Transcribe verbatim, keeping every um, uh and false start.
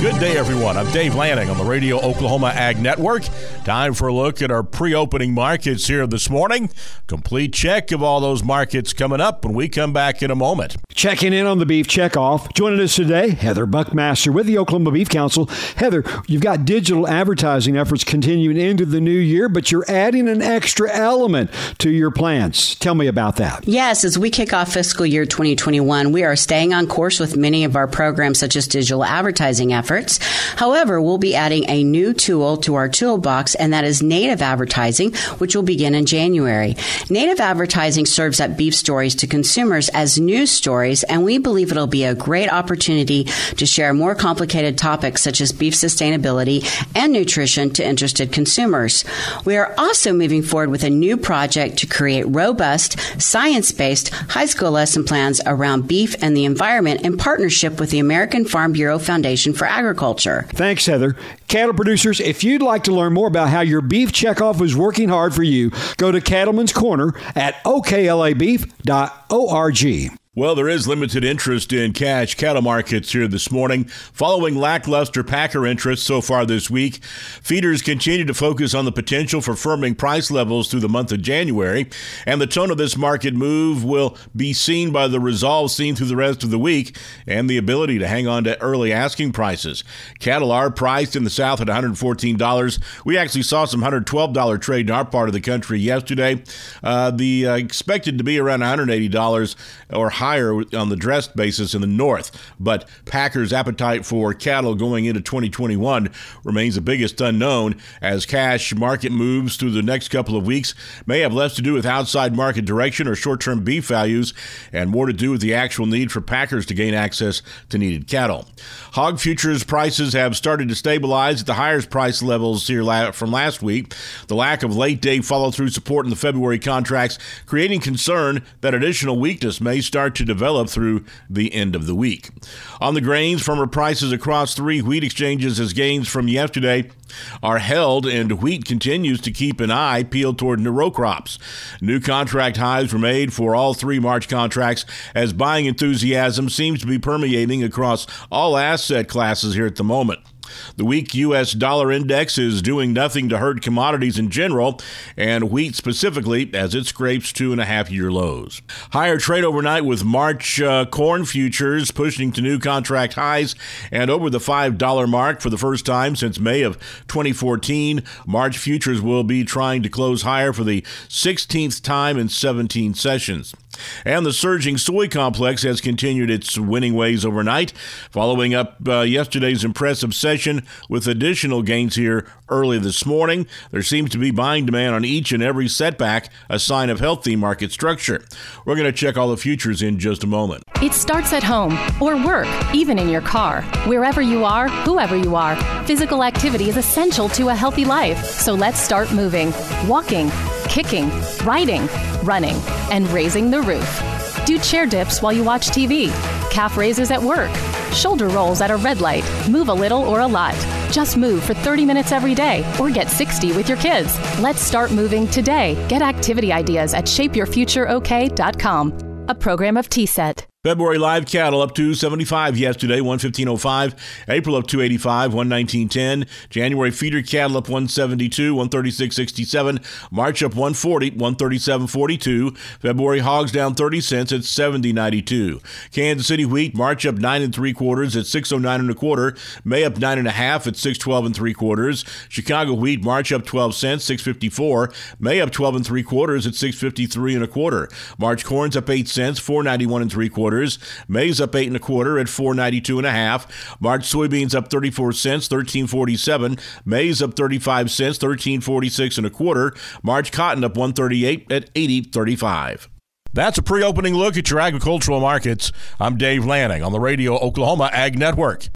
Good day, everyone. I'm Dave Lanning on the Radio Oklahoma Ag Network. Time for a look at our pre-opening markets here this morning. Complete check of all those markets coming up when we come back in a moment. Checking in on the beef checkoff. Joining us today, Heather Buckmaster with the Oklahoma Beef Council. Heather, you've got digital advertising efforts continuing into the new year, but you're adding an extra element to your plans. Tell me about that. Yes, as we kick off fiscal year twenty twenty-one, we are staying on course with many of our programs, such as digital advertising efforts. However, we'll be adding a new tool to our toolbox, and that is native advertising, which will begin in January. Native advertising serves up beef stories to consumers as news stories, and we believe it'll be a great opportunity to share more complicated topics such as beef sustainability and nutrition to interested consumers. We are also moving forward with a new project to create robust, science-based high school lesson plans around beef and the environment in partnership with the American Farm Bureau Foundation for Agriculture. Thanks, Heather. Cattle producers, if you'd like to learn more about how your beef checkoff is working hard for you, go to Cattleman's Corner at O K L A beef dot org. Well, there is limited interest in cash cattle markets here this morning. Following lackluster packer interest so far this week, feeders continue to focus on the potential for firming price levels through the month of January, and the tone of this market move will be seen by the resolve seen through the rest of the week and the ability to hang on to early asking prices. Cattle are priced in the South at one hundred fourteen dollars. We actually saw some one hundred twelve dollars trade in our part of the country yesterday. Uh, the uh, expected to be around one hundred eighty dollars or higher higher on the dressed basis in the north, but packers' appetite for cattle going into twenty twenty-one remains the biggest unknown as cash market moves through the next couple of weeks may have less to do with outside market direction or short-term beef values and more to do with the actual need for packers to gain access to needed cattle. Hog futures prices have started to stabilize at the highest price levels here from last week. The lack of late-day follow-through support in the February contracts creating concern that additional weakness may start to develop through the end of the week. On the grains, farmer prices across three wheat exchanges as gains from yesterday are held, and wheat continues to keep an eye peeled toward new row crops. New contract highs were made for all three March contracts as buying enthusiasm seems to be permeating across all asset classes here at the moment. The weak U S dollar index is doing nothing to hurt commodities in general, and wheat specifically, as it scrapes two and a half year lows. Higher trade overnight with March uh, corn futures pushing to new contract highs and over the five dollar mark for the first time since May of twenty fourteen. March futures will be trying to close higher for the sixteenth time in seventeen sessions. And the surging soy complex has continued its winning ways overnight, following up uh, yesterday's impressive session with additional gains here early this morning. There seems to be buying demand on each and every setback, a sign of healthy market structure. We're going to check all the futures in just a moment. It starts at home or work, even in your car. Wherever you are, whoever you are, physical activity is essential to a healthy life. So let's start moving, walking, kicking, riding, running, and raising the roof. Do chair dips while you watch T V, calf raises at work, shoulder rolls at a red light. Move a little or a lot. Just move for thirty minutes every day or get sixty with your kids. Let's start moving today. Get activity ideas at shape your future o k dot com. A program of T S E T. February live cattle up two seventy-five yesterday, one fifteen oh five. April up two eighty-five, one nineteen ten. January feeder cattle up one seventy-two, one thirty-six sixty-seven. March up one forty, one thirty-seven forty-two. February hogs down thirty cents at seventy ninety-two. Kansas City wheat March up nine and three quarters at six oh nine and a quarter. May up nine and a half at six twelve and three quarters. Chicago wheat March up twelve cents, six fifty-four. May up twelve and three quarters at six fifty-three and a quarter. March corn's up eight cents, four ninety-one and three quarters. Maize up eight and a quarter at four ninety-two and a half. March soybeans up thirty-four cents, thirteen forty-seven. Maize up thirty-five cents, thirteen forty-six and a quarter. March cotton up one thirty-eight at eighty thirty-five. That's a pre-opening look at your agricultural markets. I'm Dave Lanning on the Radio Oklahoma Ag Network.